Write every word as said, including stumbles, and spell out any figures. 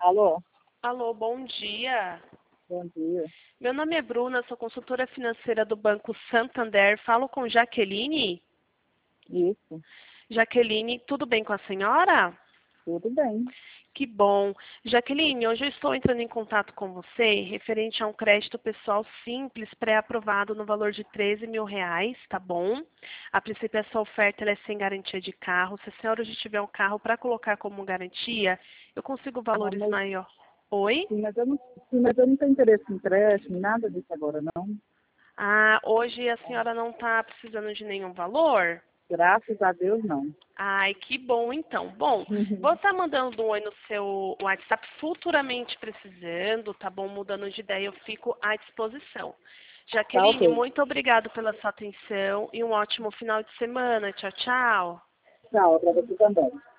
Alô, Alô, bom dia. bom dia. Meu nome é Bruna, sou consultora financeira do Banco Santander. Falo com Jaqueline. Isso, Jaqueline, tudo bem com a senhora? tudo bem. Que bom. Jaqueline, hoje eu estou entrando em contato com você referente a um crédito pessoal simples pré-aprovado no valor de treze mil reais, tá bom? A princípio, essa oferta ela é sem garantia de carro. Se a senhora hoje tiver um carro para colocar como garantia, eu consigo Ah, valores mas, maior. Oi? sim, mas eu não, sim, mas eu não tenho interesse em empréstimo, nada disso agora, não. Ah, hoje a senhora não está precisando de nenhum valor? Graças a Deus, não. Ai, que bom então. Bom, vou estar mandando um oi no seu WhatsApp futuramente precisando, tá bom? Mudando de ideia, eu fico à disposição. Tá Jaqueline, ok. muito obrigado pela sua atenção e um ótimo final de semana. Tchau, tchau. Tchau, para você também.